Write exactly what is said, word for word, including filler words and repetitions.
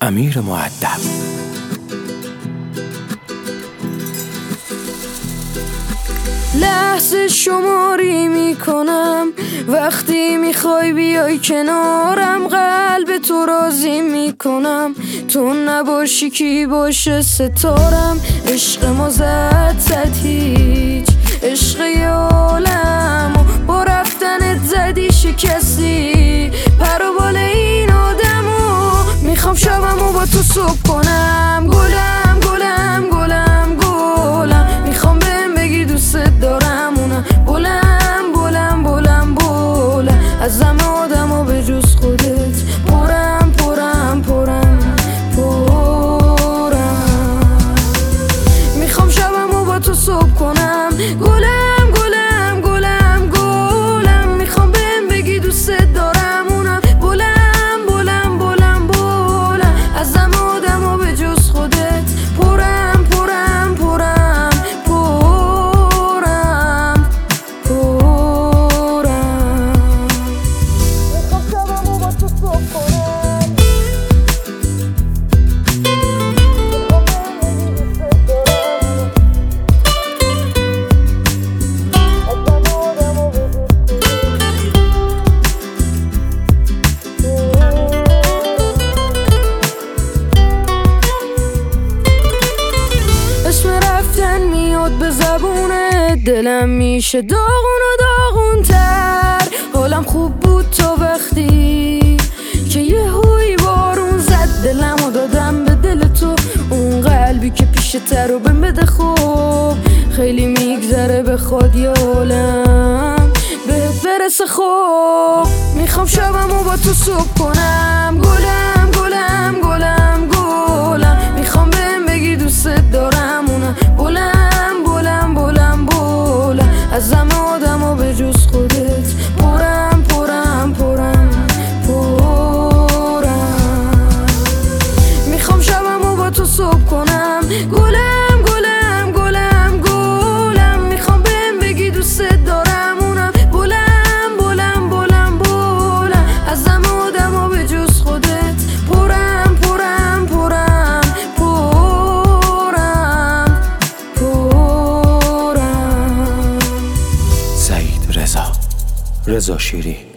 امیر مؤدب. لحظه شماری میکنم وقتی میخوای بیای کنارم، قلب تو راضی میکنم تو نباشی کی باشه ستارم. عشق ما زد زد هیچ عشق یالم و با رفتنت زدی شکستی پر و بال این آدمو. میخوام شبمو با تو صبح کنم گلم گلم گلم گلم. میخوام بهم بگی دوست دارم اونم بلم بلم بلم بلم. از همه آدمو به جز خودت پرم پرم پرم پرم. میخوام شبمو با تو صبح کنم گلم گلم گلم گلم. میخوام بهم بگی دوست دارم اونم بلم بلم بلم بلم. از همه آدمو به جز خودت پرم پرم پرم پرم پرم. میخوام شبمو با تو صبح کنم. به زبونه دلم میشه داغون و داغون تر. حالم خوب بود تا وقتی که یه هوی بارون زد دلم و دادم به دل تو. اون قلبی که پیش تر و بهم بده خوب خیلی میگذره بخواد یه عالم بهت برسه خوب. میخوام شبمو با تو صبح کنم گلم گلم گلم گلم. میخوام بهم بگی دوست دارم اونم بلم از همه آدمو به جز خودت پرم پرم پرم پرم. میخوام شبمو با تو صبح کنم گلم گلم گلم گلم. میخوام بهم بگی دوست دارم اونم بلم بلم بلم بلم. از همه آدمو به جز خودت پرم پرم پرم پرم پرم. سعید رضا رضا شیری.